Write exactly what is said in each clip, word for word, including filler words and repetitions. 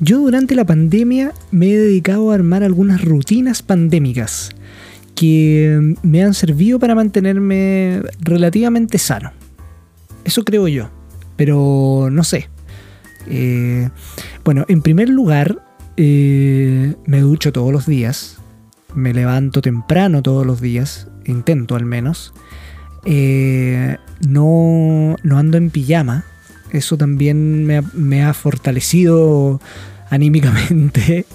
Yo durante la pandemia me he dedicado a armar algunas rutinas pandémicas que me han servido para mantenerme relativamente sano. Eso creo yo, pero no sé. Eh, bueno, en primer lugar, eh, me ducho todos los días. Me levanto temprano todos los días, intento al menos. Eh, no, no ando en pijama. Eso también me ha, me ha fortalecido anímicamente.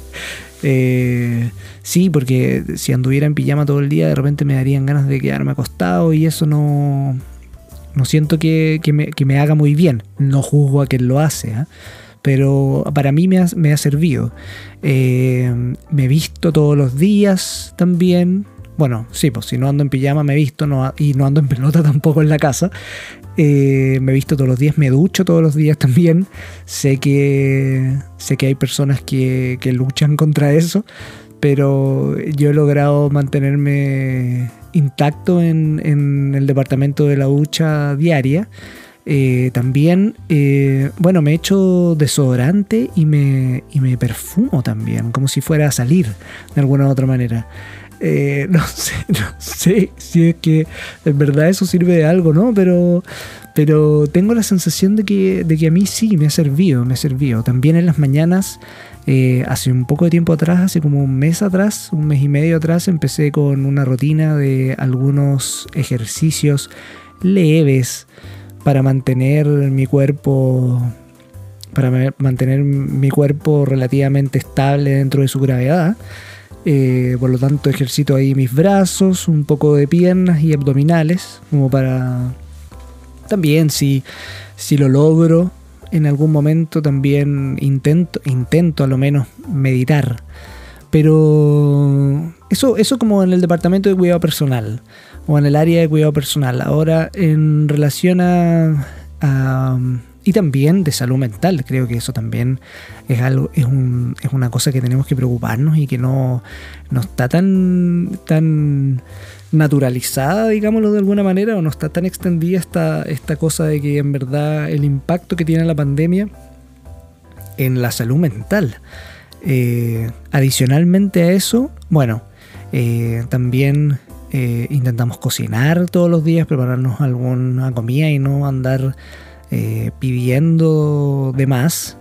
Eh, sí, porque si anduviera en pijama todo el día, de repente me darían ganas de quedarme acostado y eso no, no siento que, que, me, que me haga muy bien. No juzgo a quien lo hace, ¿eh? Pero para mí me ha, me ha servido. Eh, me visto todos los días también. Bueno, sí, pues si no ando en pijama me visto no, y no ando en pelota tampoco en la casa. Eh, me visto todos los días, me ducho todos los días también. Sé que, sé que hay personas que, que luchan contra eso, pero yo he logrado mantenerme intacto en, en el departamento de la ducha diaria. Eh, también, eh, bueno, me echo desodorante y me, y me perfumo también, como si fuera a salir de alguna u otra manera. Eh, no sé, no sé si es que en verdad eso sirve de algo, ¿no? Pero, pero tengo la sensación de que, de que a mí sí me ha servido, me ha servido. También en las mañanas, eh, hace un poco de tiempo atrás, hace como un mes atrás, un mes y medio atrás, empecé con una rutina de algunos ejercicios leves para mantener mi cuerpo, para mantener mi cuerpo relativamente estable dentro de su gravedad. Eh, por lo tanto ejercito ahí mis brazos, un poco de piernas y abdominales, como para también si, si lo logro en algún momento también intento, intento a lo menos meditar. Pero eso, eso como en el departamento de cuidado personal o en el área de cuidado personal. Ahora en relación a, a y también de salud mental, creo que eso también es algo, es un, es una cosa que tenemos que preocuparnos y que no, no está tan, tan naturalizada, digámoslo de alguna manera, o no está tan extendida esta, esta cosa de que en verdad el impacto que tiene la pandemia en la salud mental. Eh, adicionalmente a eso, bueno, eh, también eh, intentamos cocinar todos los días, prepararnos alguna comida y no andar Eh, pidiendo de más.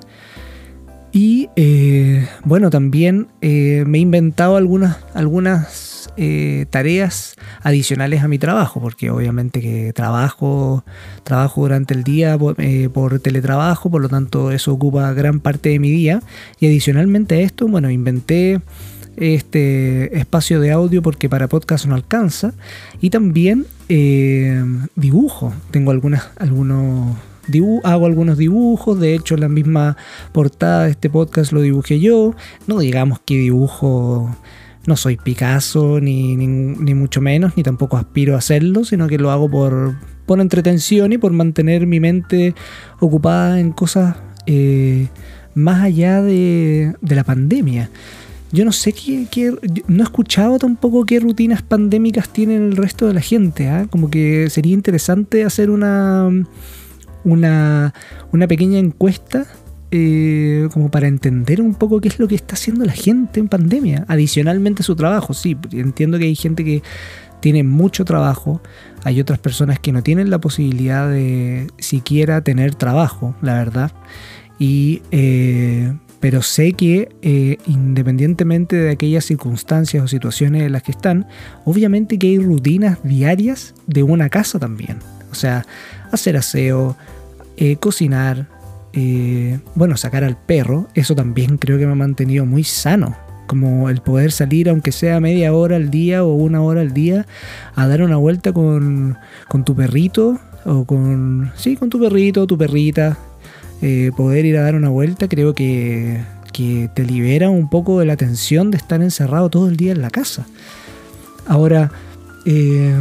Y eh, bueno, también eh, me he inventado algunas, algunas eh, tareas adicionales a mi trabajo, porque obviamente que trabajo, trabajo durante el día por, eh, por teletrabajo, por lo tanto eso ocupa gran parte de mi día. Y adicionalmente a esto, bueno, inventé este espacio de audio porque para podcast no alcanza. Y también eh, dibujo. Tengo algunas, algunos... Dibu- hago algunos dibujos, de hecho la misma portada de este podcast lo dibujé yo. No digamos que dibujo, no soy Picasso ni, ni, ni mucho menos, ni tampoco aspiro a hacerlo, sino que lo hago por, por entretención y por mantener mi mente ocupada en cosas eh, más allá de, de la pandemia. Yo no sé qué, qué, no he escuchado tampoco qué rutinas pandémicas tienen el resto de la gente, ¿eh? Como que sería interesante hacer una... Una, una pequeña encuesta eh, como para entender un poco qué es lo que está haciendo la gente en pandemia, adicionalmente a su trabajo. Sí, entiendo que hay gente que tiene mucho trabajo, hay otras personas que no tienen la posibilidad de siquiera tener trabajo, la verdad, y eh, pero sé que eh, independientemente de aquellas circunstancias o situaciones en las que están, obviamente que hay rutinas diarias de una casa también. O sea, hacer aseo, eh, cocinar, eh, bueno, sacar al perro, eso también creo que me ha mantenido muy sano. Como el poder salir, aunque sea media hora al día o una hora al día, a dar una vuelta con, con tu perrito, o con, sí, con tu perrito o tu perrita. Eh, poder ir a dar una vuelta, creo que, que te libera un poco de la tensión de estar encerrado todo el día en la casa. Ahora, eh...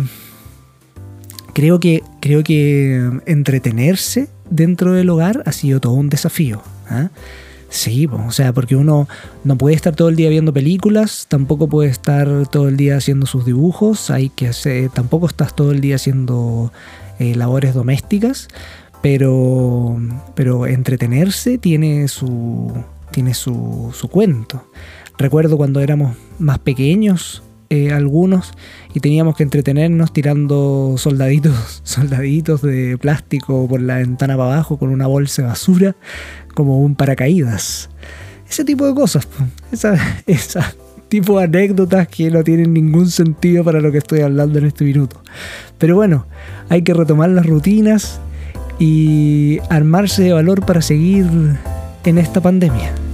Creo que, creo que entretenerse dentro del hogar ha sido todo un desafío, ¿eh? Sí, pues, o sea, porque uno no puede estar todo el día viendo películas, tampoco puede estar todo el día haciendo sus dibujos, hay que hacer, tampoco estás todo el día haciendo eh, labores domésticas, pero, pero entretenerse tiene su, tiene su, su cuento. Recuerdo cuando éramos más pequeños, eh, algunos, y teníamos que entretenernos tirando soldaditos, soldaditos de plástico por la ventana para abajo con una bolsa de basura, como un paracaídas. Ese tipo de cosas, esa, esa tipo de anécdotas que no tienen ningún sentido para lo que estoy hablando en este minuto. Pero bueno, hay que retomar las rutinas y armarse de valor para seguir en esta pandemia.